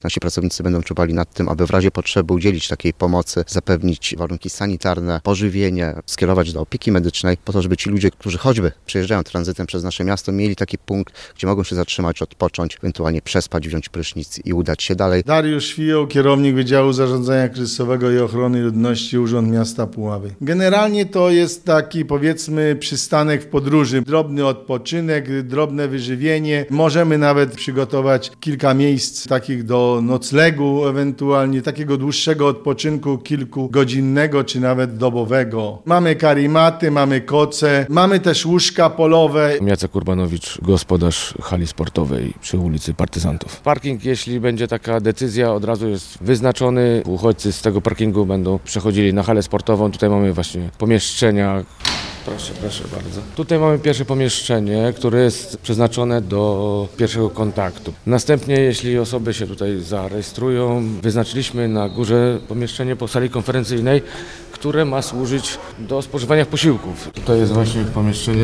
Nasi pracownicy będą czuwali nad tym, aby w razie potrzeby udzielić takiej pomocy, zapewnić warunki sanitarne, pożywienie, skierować do opieki medycznej, po to, żeby ci ludzie, którzy choćby przejeżdżają tranzytem przez nasze miasto, mieli taki punkt, gdzie mogą się zatrzymać, odpocząć, ewentualnie przespać, wziąć prysznic i udać się dalej. Dariusz Fioł, kierownik Wydziału Zarządzania Kryzysowego i Ochrony Ludności Urząd Miasta Puławy. Generalnie to jest taki, powiedzmy, przystanek w podróży. Drobny odpoczynek, drobne wyżywienie. Możemy nawet przygotować kilka miejsc takich do noclegu, ewentualnie takiego dłuższego odpoczynku, kilkugodzinnego czy nawet dobowego. Mamy karimaty, mamy koce, mamy też łóżka polowe. Jacek Urbanowicz, gospodarz hali sportowej przy ulicy Partyzantów. Parking, jeśli będzie taka decyzja, od razu jest wyznaczony. Uchodźcy z tego parkingu będą przechodzili na halę sportową. Tutaj mamy właśnie pomieszczenia. Proszę bardzo. Tutaj mamy pierwsze pomieszczenie, które jest przeznaczone do pierwszego kontaktu. Następnie, jeśli osoby się tutaj zarejestrują, wyznaczyliśmy na górze pomieszczenie po sali konferencyjnej, które ma służyć do spożywania posiłków. Tutaj jest właśnie pomieszczenie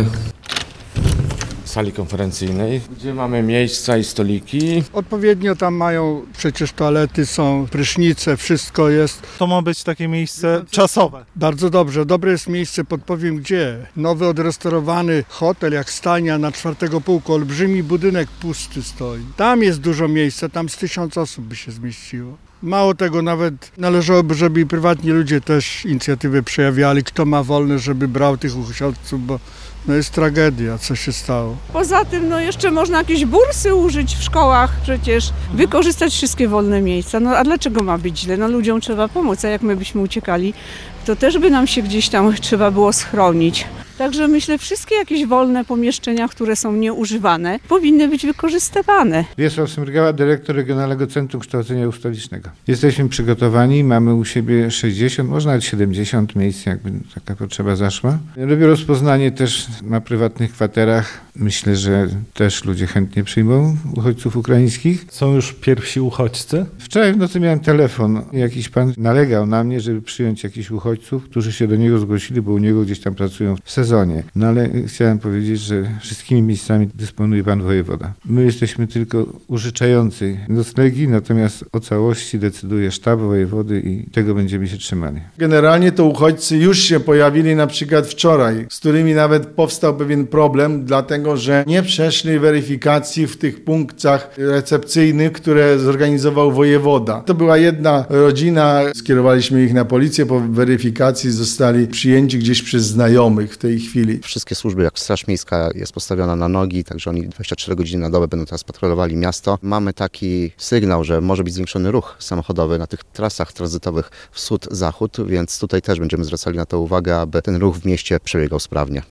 sali konferencyjnej, gdzie mamy miejsca i stoliki. Odpowiednio tam mają, przecież toalety są, prysznice, wszystko jest. To ma być takie miejsce czasowe. Bardzo dobrze, dobre jest miejsce, podpowiem gdzie. Nowy odrestaurowany hotel jak stajnia na 4. pułku, olbrzymi budynek pusty stoi. Tam jest dużo miejsca, tam z 1000 osób by się zmieściło. Mało tego, nawet należałoby, żeby i prywatni ludzie też inicjatywę przejawiali, kto ma wolne, żeby brał tych uchodźców, bo jest tragedia, co się stało. Poza tym jeszcze można jakieś bursy użyć w szkołach przecież, wykorzystać wszystkie wolne miejsca. A dlaczego ma być źle? Ludziom trzeba pomóc, a jak my byśmy uciekali, to też by nam się gdzieś tam trzeba było schronić. Także myślę, wszystkie jakieś wolne pomieszczenia, które są nieużywane, powinny być wykorzystywane. Wiesław Smrygała, dyrektor Regionalnego Centrum Kształcenia Ustawicznego. Jesteśmy przygotowani, mamy u siebie 60, może nawet 70 miejsc, jakby taka potrzeba zaszła. Robię rozpoznanie też na prywatnych kwaterach. Myślę, że też ludzie chętnie przyjmą uchodźców ukraińskich. Są już pierwsi uchodźcy? Wczoraj w nocy miałem telefon. Jakiś pan nalegał na mnie, żeby przyjąć jakichś uchodźców, którzy się do niego zgłosili, bo u niego gdzieś tam pracują w sezonie. Ale chciałem powiedzieć, że wszystkimi miejscami dysponuje pan wojewoda. My jesteśmy tylko użyczający noclegi, natomiast o całości decyduje sztab wojewody i tego będziemy się trzymali. Generalnie to uchodźcy już się pojawili na przykład wczoraj, z którymi nawet powstał pewien problem, dlatego że nie przeszli weryfikacji w tych punktach recepcyjnych, które zorganizował wojewoda. To była jedna rodzina, skierowaliśmy ich na policję, po weryfikacji zostali przyjęci gdzieś przez znajomych w tej chwili. Wszystkie służby, jak Straż Miejska jest postawiona na nogi, także oni 24 godziny na dobę będą teraz patrolowali miasto. Mamy taki sygnał, że może być zwiększony ruch samochodowy na tych trasach tranzytowych wschód-zachód, więc tutaj też będziemy zwracali na to uwagę, aby ten ruch w mieście przebiegał sprawnie.